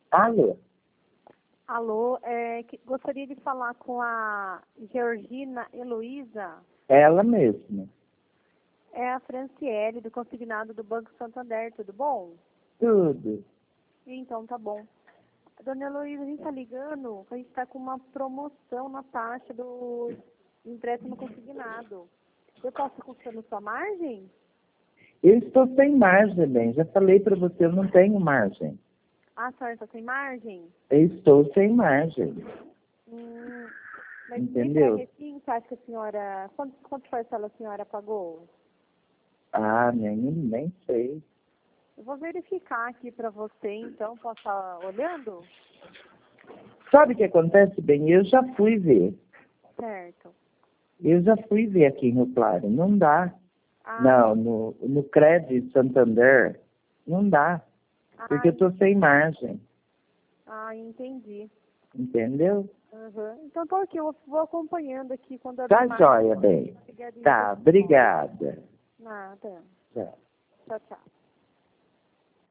Alô? Alô, gostaria de falar com a Georgina Heloísa. Ela mesma. É a Franciele, do consignado do Banco Santander, tudo bom? Tudo. Então, tá bom. Dona Heloísa, a gente está ligando, a gente está com uma promoção na taxa do empréstimo consignado. Eu posso confiar sua margem? Eu estou sem margem, bem. Já falei para você, eu não tenho margem. Ah, a senhora está sem margem? Eu estou sem margem. Mas Entendeu? você acha que a senhora... Quanto parcela a senhora pagou? Ah, nem sei. Eu vou verificar aqui para você, então. Posso estar olhando? Sabe o que acontece, bem? Eu já fui ver. Certo. Eu já fui ver aqui no Claro. Não dá. Ah, Não, no Crédito Santander, não dá. Porque eu estou sem margem. Entendi. Entendeu? Uhum. Então, tô aqui, eu vou acompanhando aqui quando abrir Tá mais. joia, bem. Obrigadinha. Tá, obrigada. Nada. Tchau. Tchau, tchau.